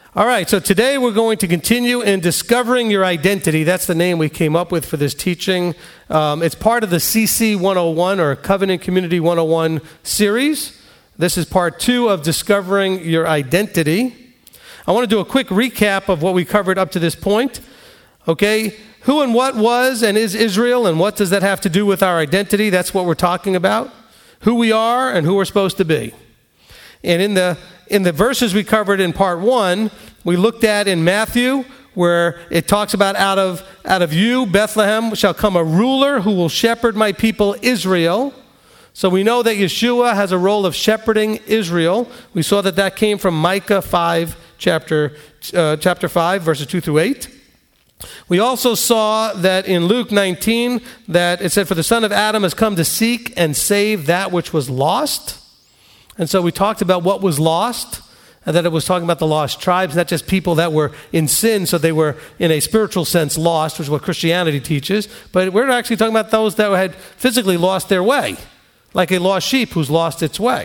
All right, so today we're going to continue in discovering your identity. That's the name we came up with for this teaching. It's part of the CC 101 or Covenant Community 101 series. This is part 2 of discovering your identity. I want to do a quick recap of what we covered up to this point. Okay, who and what was and is Israel, and what does that have to do with our identity? That's what we're talking about. Who we are and who we're supposed to be. And in the verses we covered in part 1, we looked at in Matthew, where it talks about out of you, Bethlehem, shall come a ruler who will shepherd my people Israel. So we know that Yeshua has a role of shepherding Israel. We saw that came from Micah 5, chapter 5, verses 2 through 8. We also saw that in Luke 19, that it said, for the Son of Adam has come to seek and save that which was lost. And so we talked about what was lost, and that it was talking about the lost tribes, not just people that were in sin, so they were in a spiritual sense lost, which is what Christianity teaches, but we're actually talking about those that had physically lost their way, like a lost sheep who's lost its way.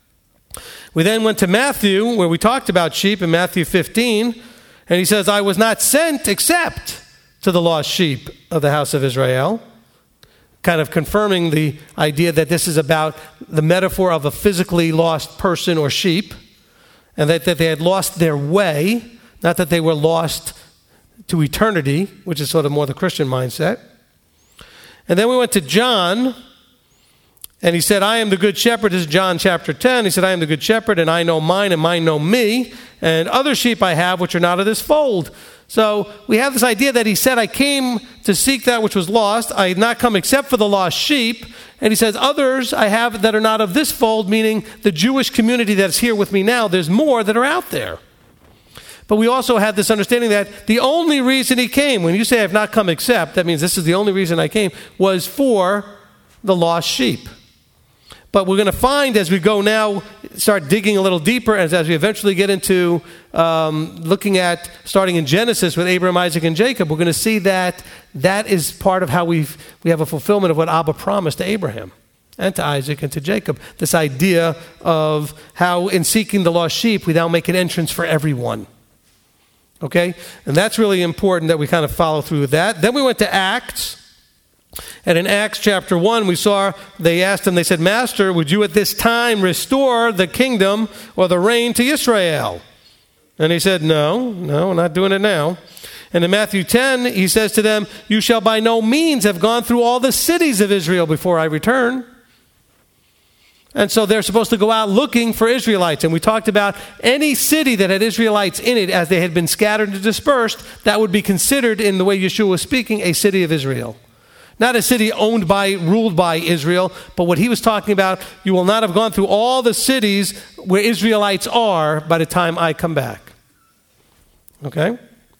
We then went to Matthew, where we talked about sheep in Matthew 15, and he says, I was not sent except to the lost sheep of the house of Israel. Kind of confirming the idea that this is about the metaphor of a physically lost person or sheep, and that they had lost their way, not that they were lost to eternity, which is sort of more the Christian mindset. And then we went to John, and he said, I am the good shepherd. This is John chapter 10. He said, I am the good shepherd, and I know mine, and mine know me, and other sheep I have which are not of this fold. So we have this idea that he said, I came to seek that which was lost. I had not come except for the lost sheep. And he says, others I have that are not of this fold, meaning the Jewish community that's here with me now. There's more that are out there. But we also had this understanding that the only reason he came, when you say I have not come except, that means this is the only reason I came, was for the lost sheep. But we're going to find as we go now, start digging a little deeper, as we eventually get into looking at, starting in Genesis with Abraham, Isaac, and Jacob, we're going to see that is part of how we have a fulfillment of what Abba promised to Abraham and to Isaac and to Jacob. This idea of how in seeking the lost sheep, we now make an entrance for everyone. Okay? And that's really important that we kind of follow through with that. Then we went to Acts. And in Acts chapter 1, we saw, they asked him, they said, Master, would you at this time restore the kingdom or the reign to Israel? And he said, no, we're not doing it now. And in Matthew 10, he says to them, you shall by no means have gone through all the cities of Israel before I return. And so they're supposed to go out looking for Israelites. And we talked about any city that had Israelites in it, as they had been scattered and dispersed, that would be considered, in the way Yeshua was speaking, a city of Israel. Not a city ruled by Israel, but what he was talking about, you will not have gone through all the cities where Israelites are by the time I come back. Okay?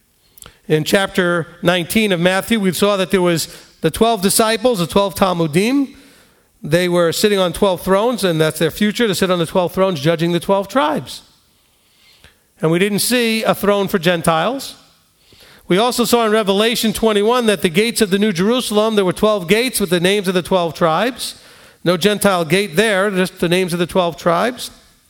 In chapter 19 of Matthew, we saw that there was the 12 disciples, the 12 Talmudim. They were sitting on 12 thrones, and that's their future, to sit on the 12 thrones judging the 12 tribes. And we didn't see a throne for Gentiles. We also saw in Revelation 21 that the gates of the New Jerusalem, there were 12 gates with the names of the 12 tribes. No Gentile gate there, just the names of the 12 tribes.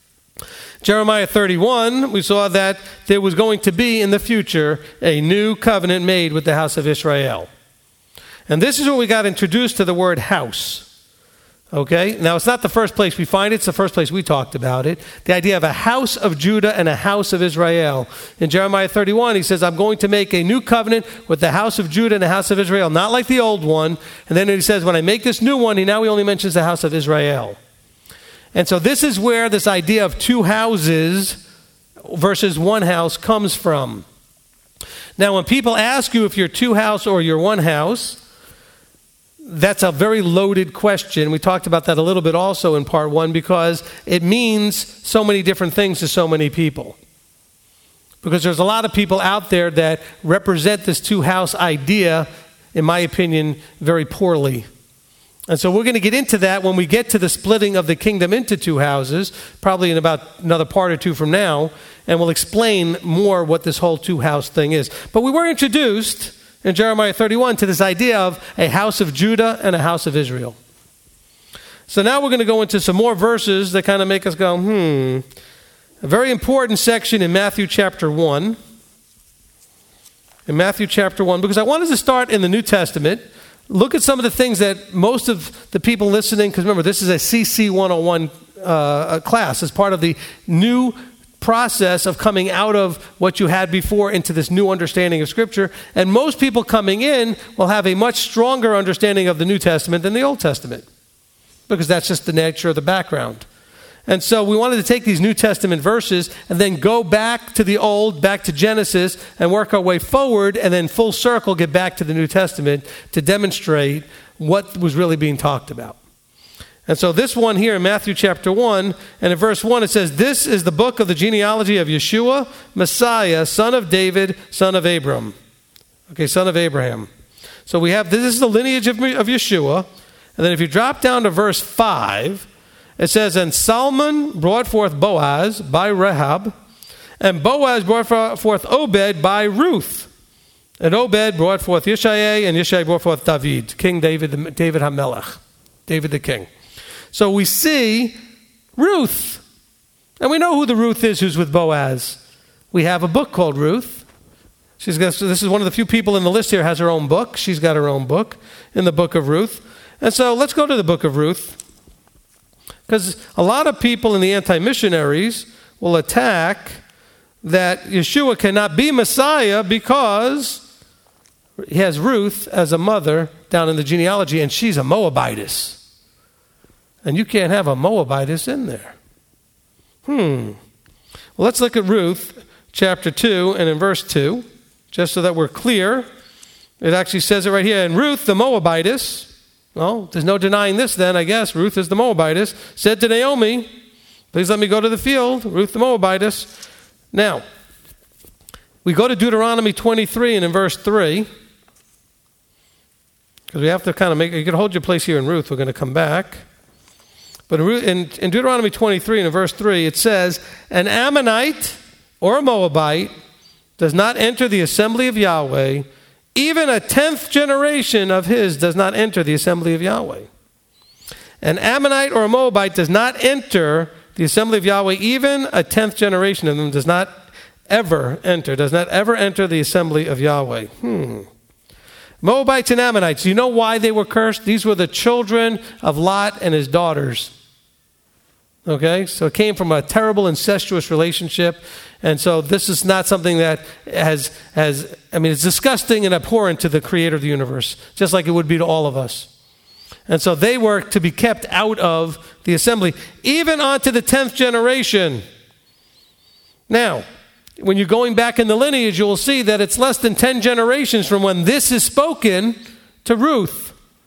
Jeremiah 31, we saw that there was going to be in the future a new covenant made with the house of Israel. And this is where we got introduced to the word house. Okay, now it's not the first place we find it, it's the first place we talked about it. The idea of a house of Judah and a house of Israel. In Jeremiah 31, he says, I'm going to make a new covenant with the house of Judah and the house of Israel, not like the old one. And then he says, when I make this new one, he only mentions the house of Israel. And so this is where this idea of two houses versus one house comes from. Now, when people ask you if you're two house or you're one house, that's a very loaded question. We talked about that a little bit also in part 1, because it means so many different things to so many people. Because there's a lot of people out there that represent this two-house idea, in my opinion, very poorly. And so we're going to get into that when we get to the splitting of the kingdom into two houses, probably in about another part or two from now, and we'll explain more what this whole two-house thing is. But we were introduced in Jeremiah 31 to this idea of a house of Judah and a house of Israel. So now we're going to go into some more verses that kind of make us go, a very important section in Matthew chapter 1. In Matthew chapter 1, because I wanted to start in the New Testament, look at some of the things that most of the people listening, because remember, this is a CC 101 class as part of the new process of coming out of what you had before into this new understanding of Scripture. And most people coming in will have a much stronger understanding of the New Testament than the Old Testament, because that's just the nature of the background. And so we wanted to take these New Testament verses and then go back to the Old, back to Genesis, and work our way forward, and then full circle get back to the New Testament to demonstrate what was really being talked about. And so this one here in Matthew chapter 1, and in verse 1 it says, "This is the book of the genealogy of Yeshua, Messiah, son of David, son of Abram." Okay, son of Abraham. So we have, this is the lineage of Yeshua. And then if you drop down to verse 5, it says, "And Salmon brought forth Boaz by Rahab, and Boaz brought forth Obed by Ruth. And Obed brought forth Yishai, and Yishai brought forth David, King David, David HaMelech, David the king." So we see Ruth. And we know who the Ruth is who's with Boaz. We have a book called Ruth. This is one of the few people in the list here who has her own book. She's got her own book in the book of Ruth. And so let's go to the book of Ruth. Because a lot of people in the anti-missionaries will attack that Yeshua cannot be Messiah because he has Ruth as a mother down in the genealogy, and she's a Moabitess. And you can't have a Moabitess in there. Well, let's look at Ruth chapter 2 and in verse 2, just so that we're clear. It actually says it right here. "And Ruth, the Moabitess," well, there's no denying this then, I guess. Ruth is the Moabitess, "said to Naomi, 'Please let me go to the field,' Ruth the Moabitess." Now, we go to Deuteronomy 23 and in verse 3, because we have to kind of you can hold your place here in Ruth. We're going to come back. But in Deuteronomy 23 and in verse 3, it says, "An Ammonite or a Moabite does not enter the assembly of Yahweh. Even a 10th generation of his does not enter the assembly of Yahweh." An Ammonite or a Moabite does not enter the assembly of Yahweh. Even a 10th generation of them does not ever enter the assembly of Yahweh. Moabites and Ammonites, do you know why they were cursed? These were the children of Lot and his daughters. Okay, so it came from a terrible incestuous relationship. And so this is not something that it's disgusting and abhorrent to the creator of the universe, just like it would be to all of us. And so they were to be kept out of the assembly, even onto the 10th generation. Now, when you're going back in the lineage, you will see that it's less than 10 generations from when this is spoken to Ruth.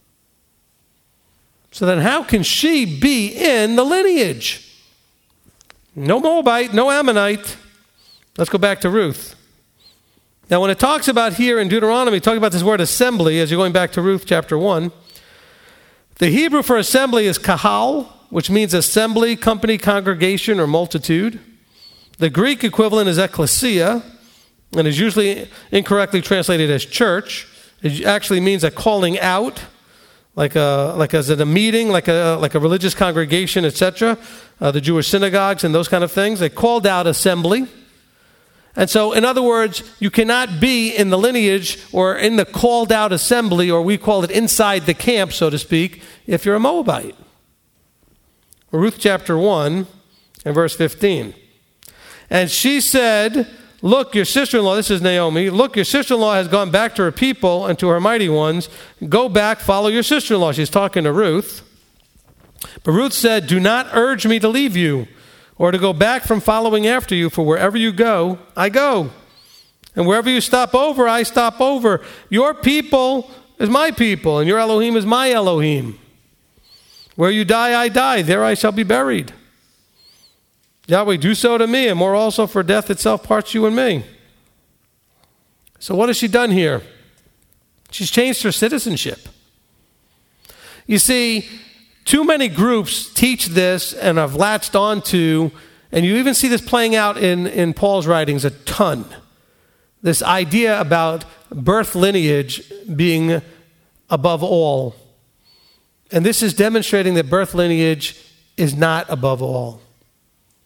So then how can she be in the lineage? No Moabite, no Ammonite. Let's go back to Ruth. Now when it talks about here in Deuteronomy, talking about this word assembly, as you're going back to Ruth chapter 1, the Hebrew for assembly is kahal, which means assembly, company, congregation, or multitude. The Greek equivalent is ecclesia, and is usually incorrectly translated as church. It actually means a calling out, like as in a meeting, like a religious congregation, etc. The Jewish synagogues and those kind of things. They called out assembly. And so, in other words, you cannot be in the lineage or in the called out assembly, or we call it inside the camp, so to speak, if you're a Moabite. Ruth chapter 1 and verse 15. "And she said, 'Look, your sister-in-law,'" this is Naomi, "'Look, your sister-in-law has gone back to her people and to her mighty ones. Go back, follow your sister-in-law.'" She's talking to Ruth. But Ruth said, "Do not urge me to leave you or to go back from following after you, for wherever you go, I go. And wherever you stop over, I stop over. Your people is my people, and your Elohim is my Elohim. Where you die, I die. There I shall be buried. Yahweh, do so to me, and more also, for death itself parts you and me." So what has she done here? She's changed her citizenship. You see, too many groups teach this and have latched onto, and you even see this playing out in Paul's writings a ton, this idea about birth lineage being above all. And this is demonstrating that birth lineage is not above all.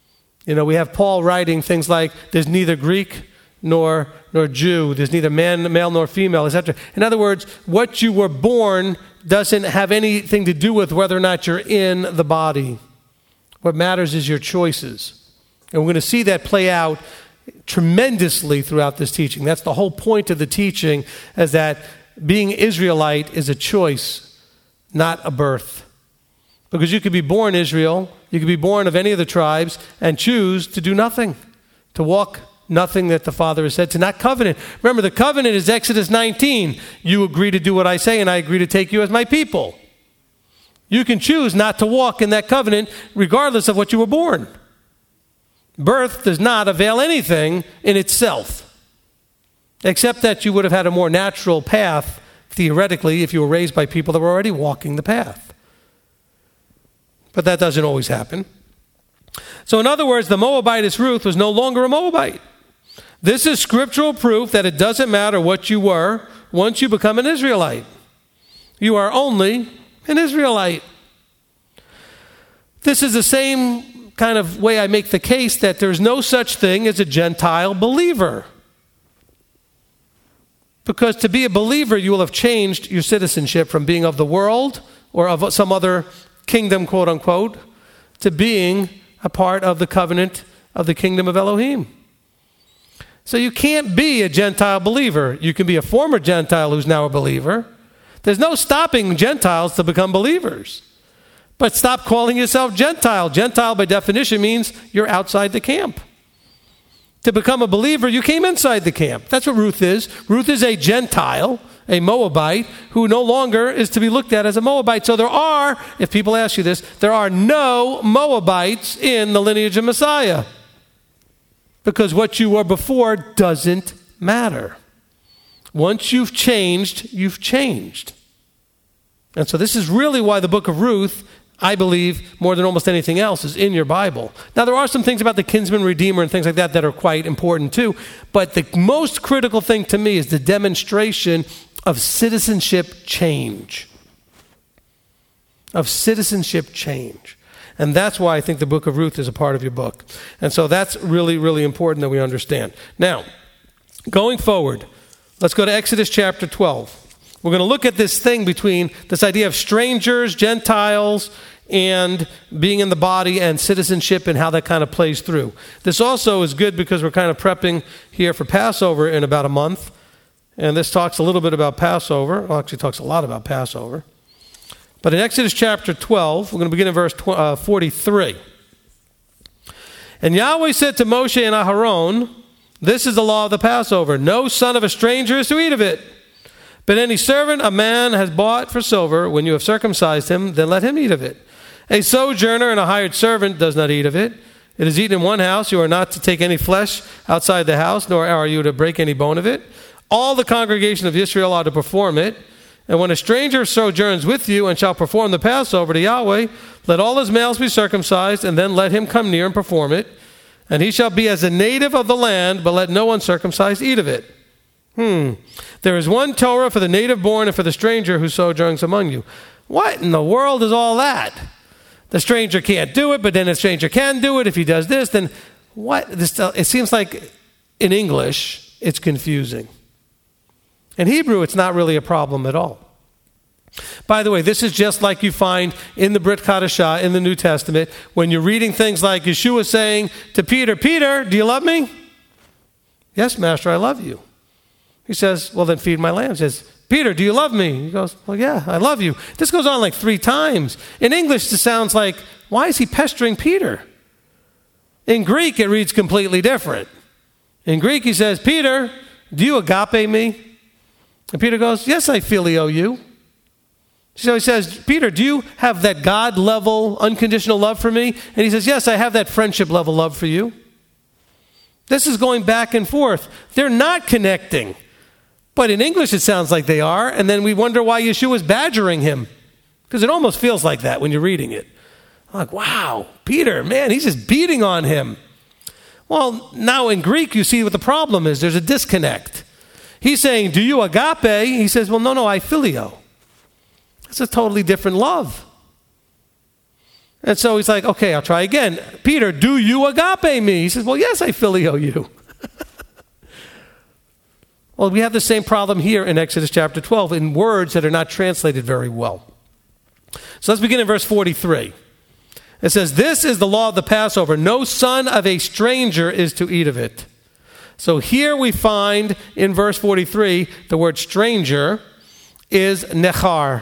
We have Paul writing things like, there's neither Greek nor Jew, there's neither male nor female, etc. In other words, what you were born doesn't have anything to do with whether or not you're in the body. What matters is your choices. And we're going to see that play out tremendously throughout this teaching. That's the whole point of the teaching, is that being Israelite is a choice, not a birth. Because you could be born Israel, you could be born of any of the tribes, and choose to do nothing, to walk nothing that the Father has said, to not covenant. Remember, the covenant is Exodus 19. You agree to do what I say, and I agree to take you as my people. You can choose not to walk in that covenant regardless of what you were born. Birth does not avail anything in itself, except that you would have had a more natural path, theoretically, if you were raised by people that were already walking the path. But that doesn't always happen. So in other words, the Moabitess Ruth was no longer a Moabite. This is scriptural proof that it doesn't matter what you were once you become an Israelite. You are only an Israelite. This is the same kind of way I make the case that there's no such thing as a Gentile believer. Because to be a believer, you will have changed your citizenship from being of the world or of some other kingdom, quote unquote, to being a part of the covenant of the kingdom of Elohim. So you can't be a Gentile believer. You can be a former Gentile who's now a believer. There's no stopping Gentiles to become believers. But stop calling yourself Gentile. Gentile, by definition, means you're outside the camp. To become a believer, you came inside the camp. That's what Ruth is. Ruth is a Gentile, a Moabite, who no longer is to be looked at as a Moabite. So there are, if people ask you this, there are no Moabites in the lineage of Messiah. Because what you were before doesn't matter. Once you've changed, you've changed. And so this is really why the book of Ruth, I believe, more than almost anything else, is in your Bible. Now, there are some things about the kinsman redeemer and things like that that are quite important too. But the most critical thing to me is the demonstration of citizenship change. Of citizenship change. And that's why I think the book of Ruth is a part of your book. And so that's really, really important that we understand. Now, going forward, let's go to Exodus chapter 12. We're going to look at this thing between this idea of strangers, Gentiles, and being in the body and citizenship and how that kind of plays through. This also is good because we're kind of prepping here for Passover in about a month. And this talks a little bit about Passover. Well, actually talks a lot about Passover. But in Exodus chapter 12, we're going to begin in verse 43. And Yahweh said to Moshe and Aharon, this is the law of the Passover. No son of a stranger is to eat of it. But any servant a man has bought for silver, when you have circumcised him, then let him eat of it. A sojourner and a hired servant does not eat of it. It is eaten in one house. You are not to take any flesh outside the house, nor are you to break any bone of it. All the congregation of Israel are to perform it. And when a stranger sojourns with you and shall perform the Passover to Yahweh, let all his males be circumcised, and then let him come near and perform it. And he shall be as a native of the land, but let no uncircumcised eat of it. There is one Torah for the native born and for the stranger who sojourns among you. What in the world is all that? The stranger can't do it, but then the stranger can do it. If he does this, then what? It seems like in English, it's confusing. In Hebrew, it's not really a problem at all. By the way, this is just like you find in the Brit Chadashah in the New Testament when you're reading things like Yeshua saying to Peter, Peter, do you love me? Yes, Master, I love you. He says, well, then feed my lambs. He says, Peter, do you love me? He goes, well, yeah, I love you. This goes on like 3 times. In English, this sounds like, why is he pestering Peter? In Greek, it reads completely different. In Greek, he says, Peter, do you agape me? And Peter goes, yes, I phileo you. So he says, Peter, do you have that God-level, unconditional love for me? And he says, yes, I have that friendship-level love for you. This is going back and forth. They're not connecting. But in English, it sounds like they are. And then we wonder why Yeshua is badgering him. Because it almost feels like that when you're reading it. I'm like, wow, Peter, man, he's just beating on him. Well, now in Greek, you see what the problem is. There's a disconnect. He's saying, do you agape? He says, well, no, I phileo. It's a totally different love. And so he's like, okay, I'll try again. Peter, do you agape me? He says, well, yes, I phileo you. Well, we have the same problem here in Exodus chapter 12 in words that are not translated very well. So let's begin in verse 43. It says, this is the law of the Passover. No son of a stranger is to eat of it. So here we find in verse 43, the word stranger is nechar.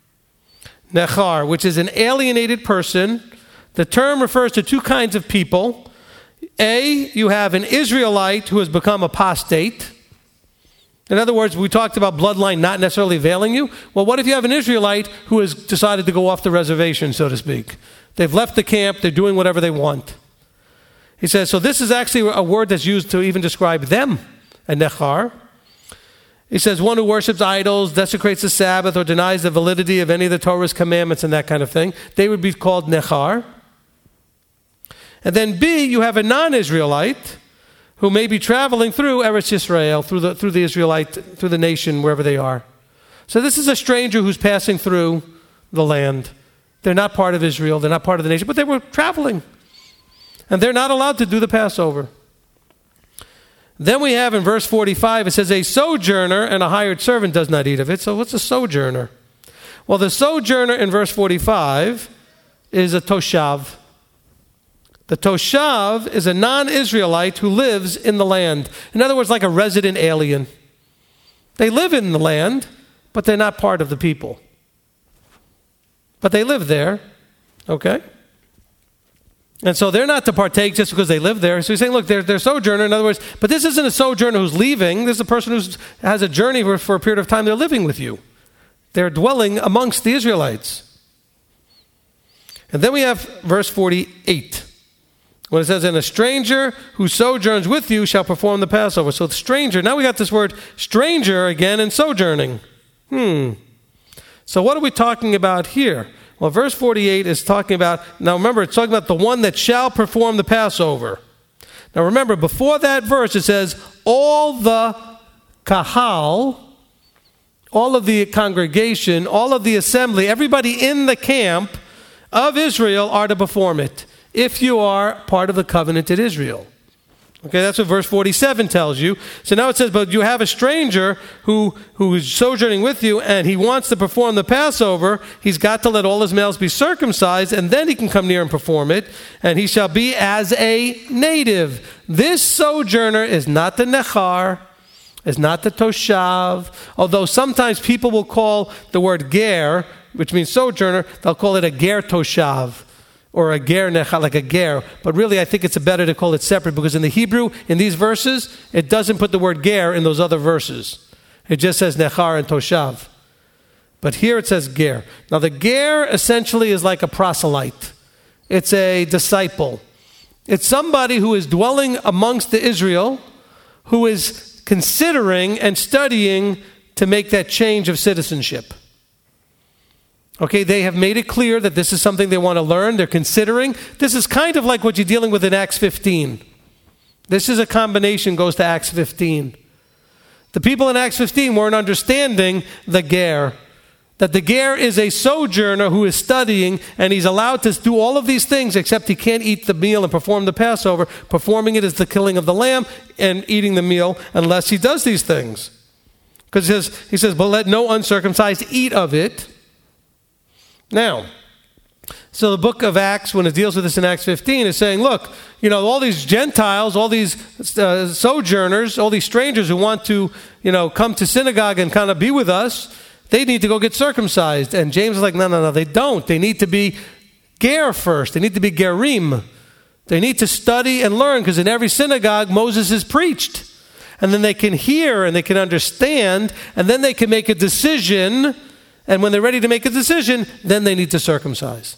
Nechar, which is an alienated person. The term refers to two kinds of people. You have an Israelite who has become apostate. In other words, we talked about bloodline not necessarily availing you. Well, what if you have an Israelite who has decided to go off the reservation, so to speak? They've left the camp. They're doing whatever they want. He says, so this is actually a word that's used to even describe them, a nechar. He says, one who worships idols, desecrates the Sabbath, or denies the validity of any of the Torah's commandments and that kind of thing. They would be called nechar. And then B, you have a non-Israelite who may be traveling through Eretz Yisrael, through the nation, wherever they are. So this is a stranger who's passing through the land. They're not part of Israel, they're not part of the nation, but they were traveling. And they're not allowed to do the Passover. Then we have in verse 45, it says, a sojourner and a hired servant does not eat of it. So what's a sojourner? Well, the sojourner in verse 45 is a toshav. The toshav is a non-Israelite who lives in the land. In other words, like a resident alien. They live in the land, but they're not part of the people. But they live there, okay? And so they're not to partake just because they live there. So he's saying, look, they're sojourner. In other words, but this isn't a sojourner who's leaving. This is a person who has a journey for a period of time. They're living with you. They're dwelling amongst the Israelites. And then we have verse 48. When it says, and a stranger who sojourns with you shall perform the Passover. So the stranger, now we got this word stranger again and sojourning. So what are we talking about here? Well, verse 48 is talking about, now remember, it's talking about the one that shall perform the Passover. Now remember, before that verse it says, all the kahal, all of the congregation, all of the assembly, everybody in the camp of Israel are to perform it, if you are part of the covenanted Israel. Okay, that's what verse 47 tells you. So now it says, but you have a stranger who is sojourning with you, and he wants to perform the Passover. He's got to let all his males be circumcised, and then he can come near and perform it, and he shall be as a native. This sojourner is not the nechar, is not the toshav, although sometimes people will call the word ger, which means sojourner, they'll call it a ger toshav, or a ger nechar, like a ger. But really, I think it's better to call it separate, because in the Hebrew, in these verses, it doesn't put the word ger in those other verses. It just says nechar and toshav. But here it says ger. Now the ger essentially is like a proselyte. It's a disciple. It's somebody who is dwelling amongst the Israel, who is considering and studying to make that change of citizenship. Okay, they have made it clear that this is something they want to learn. They're considering. This is kind of like what you're dealing with in Acts 15. This is a combination, goes to Acts 15. The people in Acts 15 weren't understanding the ger. That the ger is a sojourner who is studying, and he's allowed to do all of these things, except he can't eat the meal and perform the Passover. Performing it is the killing of the lamb, and eating the meal unless he does these things. Because he says, but let no uncircumcised eat of it. Now, so the book of Acts, when it deals with this in Acts 15, is saying, look, all these Gentiles, all these sojourners, all these strangers who want to, come to synagogue and kind of be with us, they need to go get circumcised. And James is like, no, they don't. They need to be ger first. They need to be gerim. They need to study and learn, because in every synagogue, Moses is preached. And then they can hear and they can understand, and then they can make a decision. And when they're ready to make a decision, then they need to circumcise.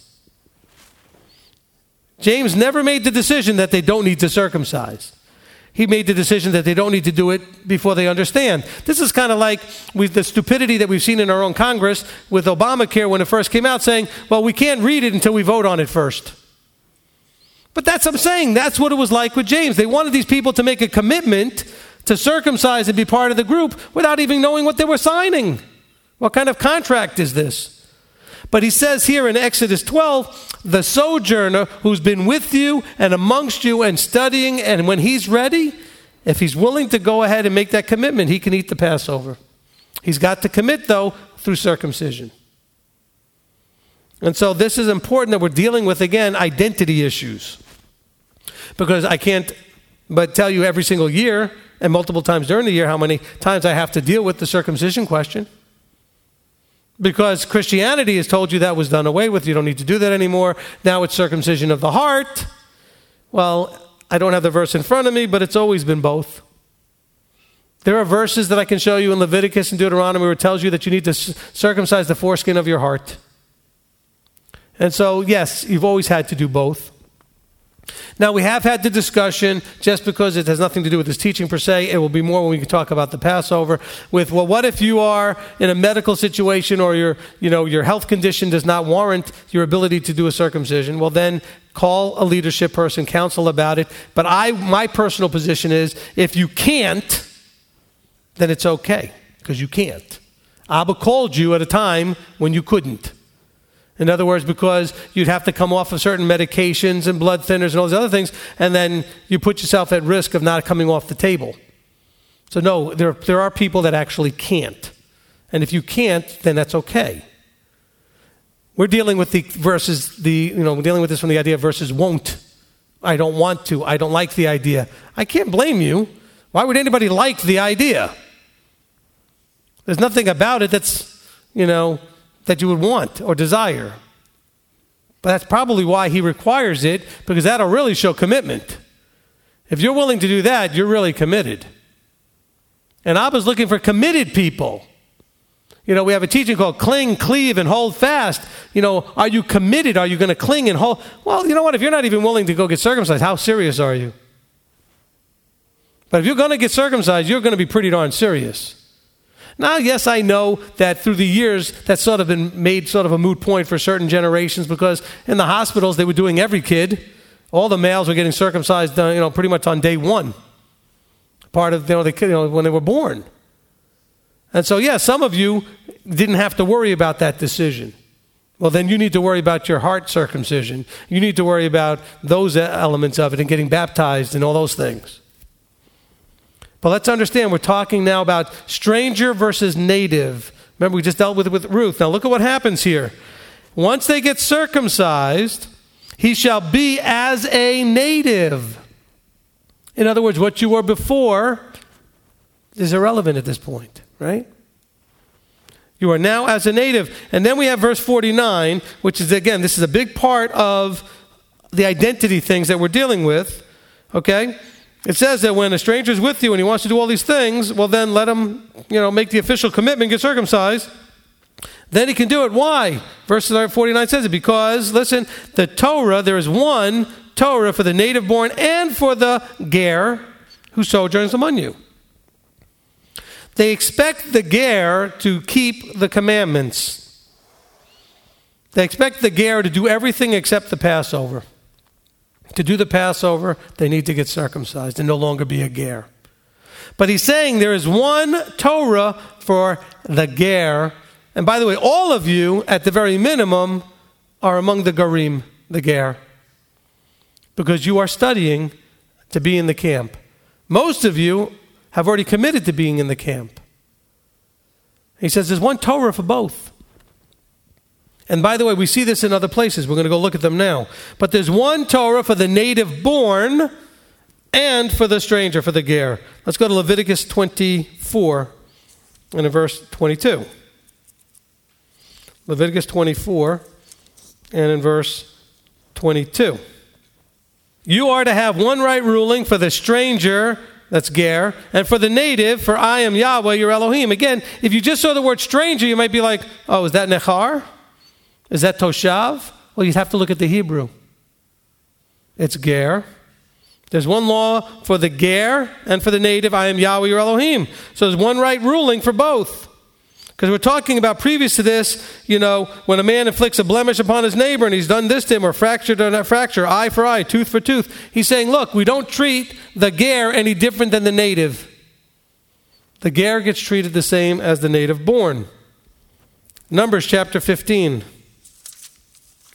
James never made the decision that they don't need to circumcise. He made the decision that they don't need to do it before they understand. This is kind of like the stupidity that we've seen in our own Congress with Obamacare when it first came out, saying, well, we can't read it until we vote on it first. But that's what I'm saying. That's what it was like with James. They wanted these people to make a commitment to circumcise and be part of the group without even knowing what they were signing. What kind of contract is this? But he says here in Exodus 12, the sojourner who's been with you and amongst you and studying, and when he's ready, if he's willing to go ahead and make that commitment, he can eat the Passover. He's got to commit, though, through circumcision. And so this is important that we're dealing with, again, identity issues. Because I can't but tell you every single year and multiple times during the year how many times I have to deal with the circumcision question. Because Christianity has told you that was done away with. You don't need to do that anymore. Now it's circumcision of the heart. Well, I don't have the verse in front of me, but it's always been both. There are verses that I can show you in Leviticus and Deuteronomy where it tells you that you need to circumcise the foreskin of your heart. And so, yes, you've always had to do both. Now, we have had the discussion, just because it has nothing to do with this teaching per se, it will be more when we can talk about the Passover, with, well, what if you are in a medical situation or your health condition does not warrant your ability to do a circumcision? Well, then call a leadership person, counsel about it. But my personal position is, if you can't, then it's okay, because you can't. Abba called you at a time when you couldn't. In other words, because you'd have to come off of certain medications and blood thinners and all these other things, and then you put yourself at risk of not coming off the table. So no, there are people that actually can't. And if you can't, then that's okay. We're dealing with the verses, we're dealing with this from the idea of versus won't. I don't want to. I don't like the idea. I can't blame you. Why would anybody like the idea? There's nothing about it that's, that you would want or desire. But that's probably why he requires it, because that'll really show commitment. If you're willing to do that, you're really committed. And Abba's looking for committed people. We have a teaching called cling, cleave, and hold fast. Are you committed? Are you going to cling and hold? Well, you know what? If you're not even willing to go get circumcised, how serious are you? But if you're going to get circumcised, you're going to be pretty darn serious. Now, yes, I know that through the years, that's sort of been made sort of a moot point for certain generations, because in the hospitals, they were doing every kid. All the males were getting circumcised, pretty much on day one. Part of, when they were born. And so, yeah, some of you didn't have to worry about that decision. Well, then you need to worry about your heart circumcision. You need to worry about those elements of it and getting baptized and all those things. But let's understand, we're talking now about stranger versus native. Remember, we just dealt with it with Ruth. Now look at what happens here. Once they get circumcised, he shall be as a native. In other words, what you were before is irrelevant at this point, right? You are now as a native. And then we have verse 49, which is, again, this is a big part of the identity things that we're dealing with, okay? It says that when a stranger is with you and he wants to do all these things, well, then let him, make the official commitment, get circumcised. Then he can do it. Why? Verse 49 says it. Because, listen, the Torah, there is one Torah for the native born and for the ger who sojourns among you. They expect the ger to keep the commandments. They expect the ger to do everything except the Passover. To do the Passover, they need to get circumcised and no longer be a ger. But he's saying there is one Torah for the ger. And by the way, all of you, at the very minimum, are among the garim, the ger. Because you are studying to be in the camp. Most of you have already committed to being in the camp. He says there's one Torah for both. And by the way, we see this in other places. We're going to go look at them now. But there's one Torah for the native born and for the stranger, for the ger. Let's go to Leviticus 24 and in verse 22. Leviticus 24 and in verse 22. You are to have one right ruling for the stranger, that's ger, and for the native, for I am Yahweh, your Elohim. Again, if you just saw the word stranger, you might be like, oh, is that nechar? Is that toshav? Well, you'd have to look at the Hebrew. It's ger. There's one law for the ger and for the native. I am Yahweh your Elohim. So there's one right ruling for both. Because we're talking about previous to this, when a man inflicts a blemish upon his neighbor and he's done this to him, or fractured or not fracture, eye for eye, tooth for tooth. He's saying, look, we don't treat the ger any different than the native. The ger gets treated the same as the native born. Numbers chapter 15.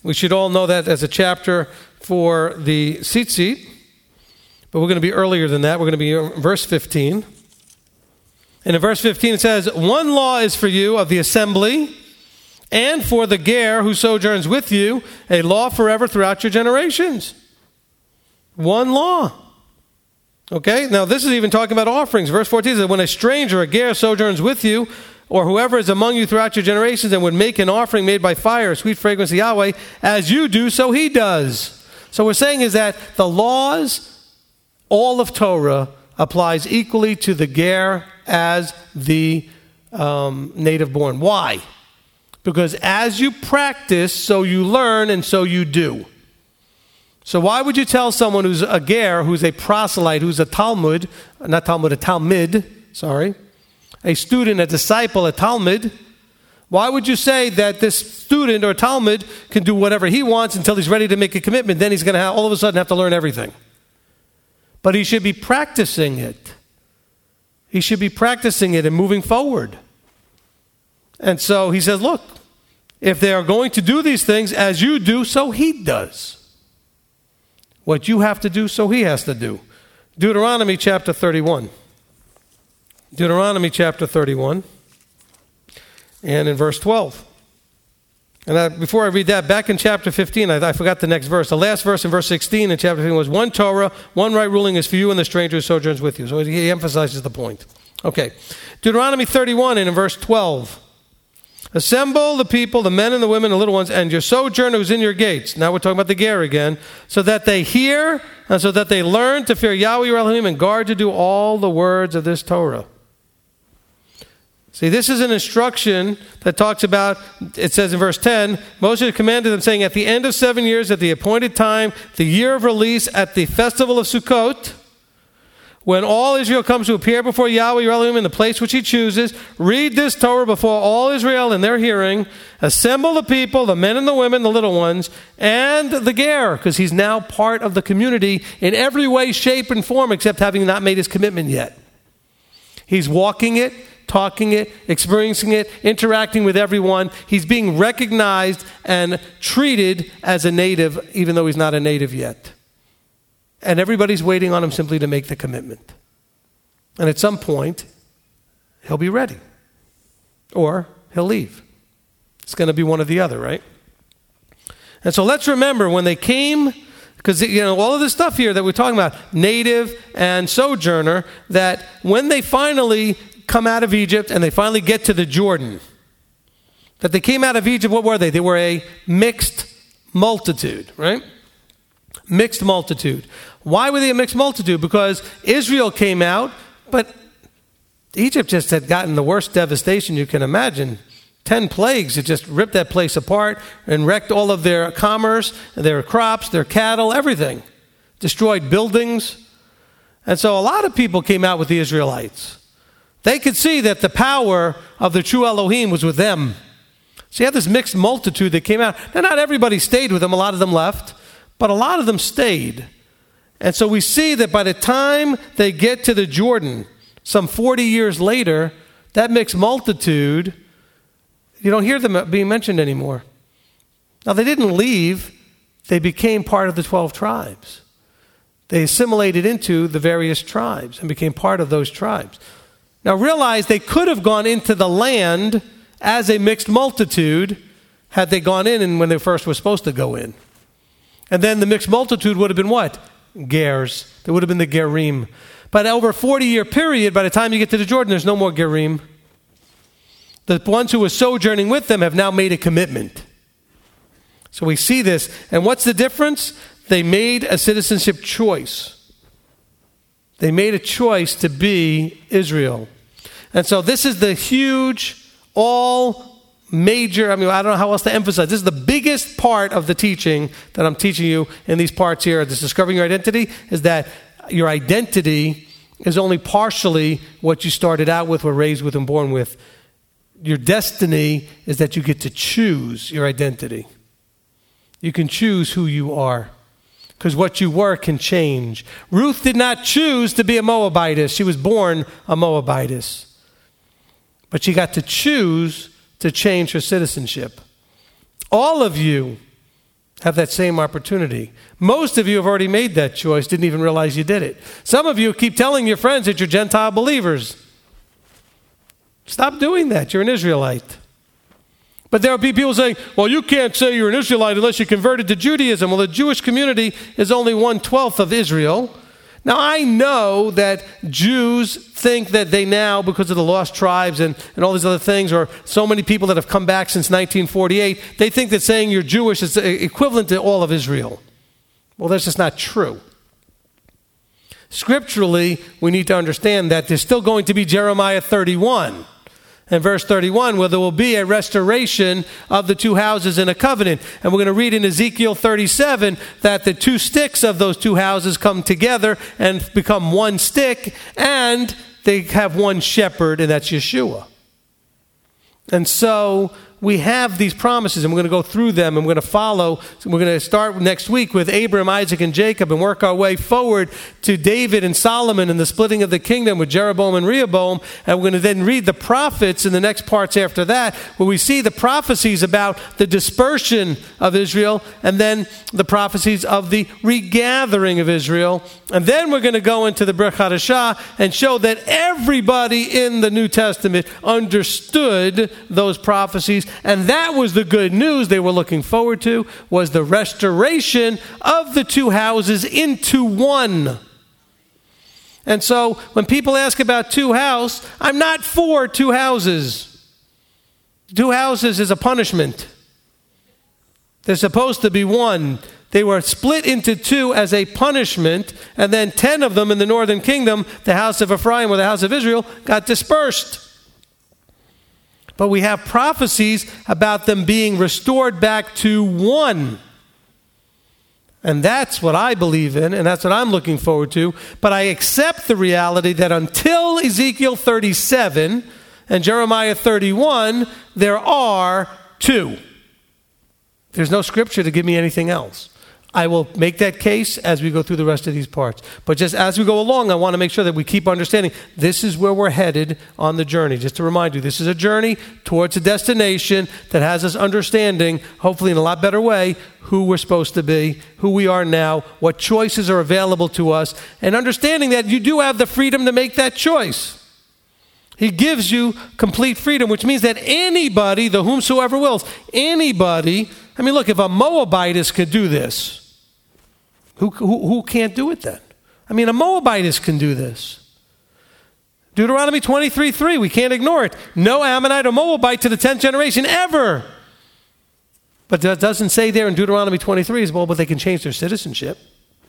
We should all know that as a chapter for the tzitzit, but we're going to be earlier than that. We're going to be in verse 15. And in verse 15 it says, one law is for you of the assembly, and for the ger who sojourns with you, a law forever throughout your generations. One law. Okay, now this is even talking about offerings. Verse 14 says, when a stranger, a ger, sojourns with you, or whoever is among you throughout your generations, and would make an offering made by fire, a sweet fragrance to Yahweh, as you do, so he does. So what we're saying is that the laws, all of Torah, applies equally to the ger as the native born. Why? Because as you practice, so you learn, and so you do. So why would you tell someone who's a ger, who's a proselyte, who's a talmid, a student, a disciple, a talmid, why would you say that this student or talmid can do whatever he wants until he's ready to make a commitment? Then he's going to all of a sudden have to learn everything. But he should be practicing it. He should be practicing it and moving forward. And so he says, look, if they are going to do these things as you do, so he does. What you have to do, so he has to do. Deuteronomy chapter 31. Deuteronomy chapter 31. And in verse 12. And before I read that, back in chapter 15, I forgot the next verse. The last verse in verse 16 in chapter 15 was, one Torah, one right ruling is for you and the stranger who sojourns with you. So he emphasizes the point. Okay. Deuteronomy 31 and in verse 12. Assemble the people, the men and the women, the little ones, and your sojourner who's in your gates. Now we're talking about the ger again. So that they hear and so that they learn to fear Yahweh your Elohim and guard to do all the words of this Torah. See, this is an instruction that talks about, it says in verse 10, Moses commanded them, saying, at the end of 7 years, at the appointed time, the year of release, at the festival of Sukkot, when all Israel comes to appear before Yahweh your Elohim in the place which he chooses, read this Torah before all Israel in their hearing, assemble the people, the men and the women, the little ones, and the ger, because he's now part of the community in every way, shape, and form, except having not made his commitment yet. He's walking it, talking it, experiencing it, interacting with everyone. He's being recognized and treated as a native, even though he's not a native yet. And everybody's waiting on him simply to make the commitment. And at some point, he'll be ready. Or he'll leave. It's going to be one or the other, right? And so let's remember when they came, because all of this stuff here that we're talking about, native and sojourner, that when they finally come out of Egypt and they finally get to the Jordan, that they came out of Egypt, what were they? They were a mixed multitude, right? Mixed multitude. Why were they a mixed multitude? Because Israel came out, but Egypt just had gotten the worst devastation you can imagine. 10 plagues. It just ripped that place apart and wrecked all of their commerce, their crops, their cattle, everything. Destroyed buildings. And so a lot of people came out with the Israelites. They could see that the power of the true Elohim was with them. So you had this mixed multitude that came out. Now, not everybody stayed with them. A lot of them left. But a lot of them stayed. And so we see that by the time they get to the Jordan, some 40 years later, that mixed multitude, you don't hear them being mentioned anymore. Now, they didn't leave. They became part of the 12 tribes. They assimilated into the various tribes and became part of those tribes. Now, realize they could have gone into the land as a mixed multitude had they gone in and when they first were supposed to go in. And then the mixed multitude would have been what? Gers. There would have been the Gerim. But over a 40-year period, by the time you get to the Jordan, there's no more Gerim. The ones who were sojourning with them have now made a commitment. So we see this. And what's the difference? They made a citizenship choice. They made a choice to be Israel. And so this is the huge, major, I don't know how else to emphasize. This is the biggest part of the teaching that I'm teaching you in these parts here. This discovering your identity is that your identity is only partially what you started out with, were raised with, and born with. Your destiny is that you get to choose your identity. You can choose who you are because what you were can change. Ruth did not choose to be a Moabitess. She was born a Moabitess. But she got to choose to change her citizenship. All of you have that same opportunity. Most of you have already made that choice, didn't even realize you did it. Some of you keep telling your friends that you're Gentile believers. Stop doing that. You're an Israelite. But there will be people saying, well, you can't say you're an Israelite unless you converted to Judaism. Well, the Jewish community is only 1/12 of Israel. Now, I know that Jews think that they now, because of the lost tribes and all these other things, or so many people that have come back since 1948, they think that saying you're Jewish is equivalent to all of Israel. Well, that's just not true. Scripturally, we need to understand that there's still going to be Jeremiah 31. And verse 31, where there will be a restoration of the two houses in a covenant. And we're going to read in Ezekiel 37 that the two sticks of those two houses come together and become one stick, and they have one shepherd, and that's Yeshua. And so we have these promises, and we're going to go through them, and we're going to follow. So we're going to start next week with Abraham, Isaac, and Jacob, and work our way forward to David and Solomon and the splitting of the kingdom with Jeroboam and Rehoboam. And we're going to then read the prophets in the next parts after that, where we see the prophecies about the dispersion of Israel, and then the prophecies of the regathering of Israel. And then we're going to go into the Brit Hadashah and show that everybody in the New Testament understood those prophecies. And that was the good news they were looking forward to, was the restoration of the two houses into one. And so when people ask about two houses, I'm not for two houses. Two houses is a punishment. They're supposed to be one. They were split into two as a punishment, and then 10 of them in the northern kingdom, the house of Ephraim or the house of Israel, got dispersed. But we have prophecies about them being restored back to one. And that's what I believe in, and that's what I'm looking forward to. But I accept the reality that until Ezekiel 37 and Jeremiah 31, there are two. There's no scripture to give me anything else. I will make that case as we go through the rest of these parts. But just as we go along, I want to make sure that we keep understanding this is where we're headed on the journey. Just to remind you, this is a journey towards a destination that has us understanding, hopefully in a lot better way, who we're supposed to be, who we are now, what choices are available to us, and understanding that you do have the freedom to make that choice. He gives you complete freedom, which means that anybody, the whomsoever wills, anybody, I mean, look, if a Moabitess could do this, who can't do it then? I mean, a Moabitess can do this. Deuteronomy 23:3, we can't ignore it. No Ammonite or Moabite to the 10th generation ever. But that doesn't say there in Deuteronomy 23 as well, but they can change their citizenship.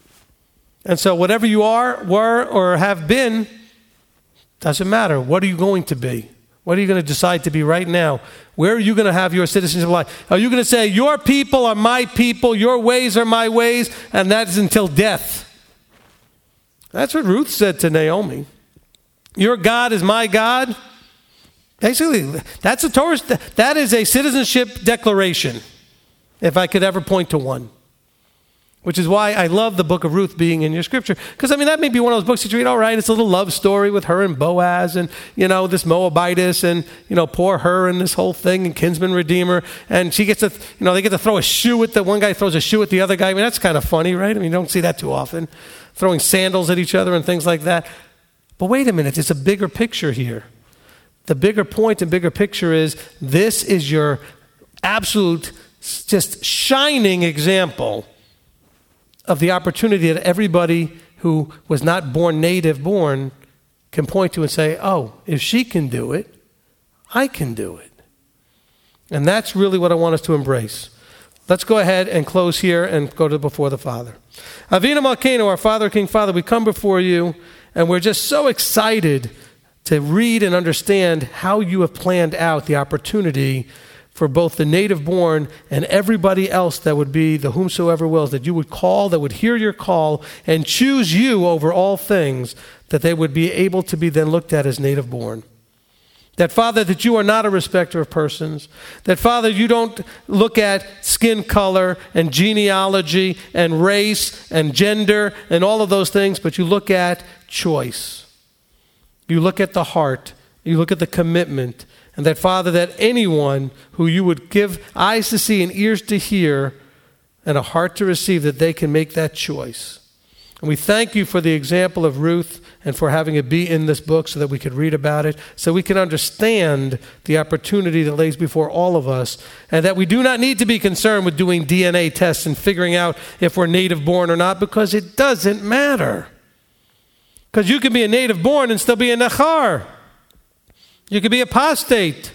And so whatever you are, were, or have been, doesn't matter. What are you going to be? What are you going to decide to be right now? Where are you going to have your citizenship life? Are you going to say, your people are my people, your ways are my ways, and that is until death? That's what Ruth said to Naomi. Your God is my God. Basically, that's a Torah. That is a citizenship declaration, if I could ever point to one. Which is why I love the book of Ruth being in your scripture. Because, I mean, that may be one of those books that you read, all right, it's a little love story with her and Boaz and, this Moabitess and, poor her and this whole thing and kinsman redeemer. And she gets to, they get to throw a shoe at one guy throws a shoe at the other guy. I mean, that's kind of funny, right? I mean, you don't see that too often. Throwing sandals at each other and things like that. But wait a minute, there's a bigger picture here. The bigger point and bigger picture is this is your absolute, just shining example of the opportunity that everybody who was not born native born can point to and say, oh, if she can do it, I can do it. And that's really what I want us to embrace. Let's go ahead and close here and go to before the Father. Avinu Malkeinu, our Father, King Father, we come before you, and we're just so excited to read and understand how you have planned out the opportunity for both the native born and everybody else that would be the whomsoever wills, that you would call, that would hear your call and choose you over all things, that they would be able to be then looked at as native born. That, Father, that you are not a respecter of persons. That, Father, you don't look at skin color and genealogy and race and gender and all of those things, but you look at choice. You look at the heart. You look at the commitment. And that, Father, that anyone who you would give eyes to see and ears to hear and a heart to receive, that they can make that choice. And we thank you for the example of Ruth and for having it be in this book so that we could read about it, so we can understand the opportunity that lays before all of us, and that we do not need to be concerned with doing DNA tests and figuring out if we're native born or not, because it doesn't matter. Because you can be a native born and still be a Nachar. You could be apostate.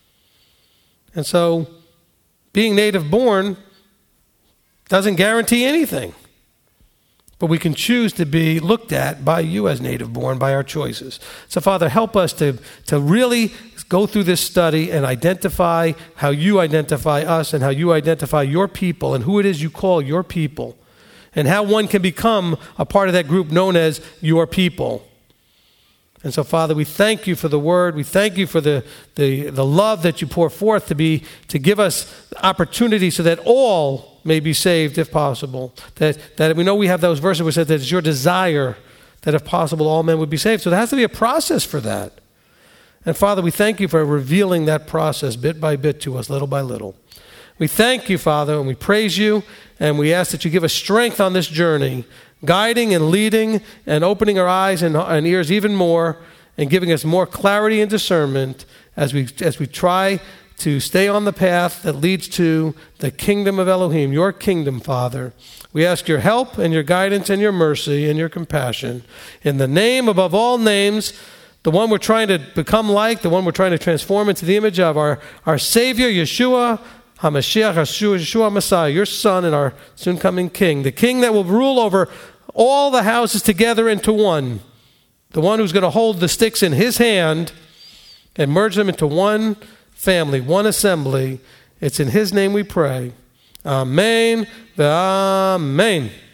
And so being native born doesn't guarantee anything. But we can choose to be looked at by you as native born by our choices. So, Father, help us to really go through this study and identify how you identify us and how you identify your people and who it is you call your people, and how one can become a part of that group known as your people. And so, Father, we thank you for the word. We thank you for the love that you pour forth to give us opportunity so that all may be saved if possible. That we know we have those verses where it says that it's your desire that if possible all men would be saved. So there has to be a process for that. And Father, we thank you for revealing that process bit by bit to us, little by little. We thank you, Father, and we praise you, and we ask that you give us strength on this journey, guiding and leading and opening our eyes and ears even more, and giving us more clarity and discernment as we try to stay on the path that leads to the kingdom of Elohim, your kingdom, Father. We ask your help and your guidance and your mercy and your compassion. In the name above all names, the one we're trying to become like, the one we're trying to transform into the image of, our Savior, Yeshua HaMashiach, Yeshua Messiah, your Son and our soon-coming King, the King that will rule over all the houses together into one, the one who's going to hold the sticks in his hand and merge them into one family, one assembly. It's in his name we pray. Amen. Amen.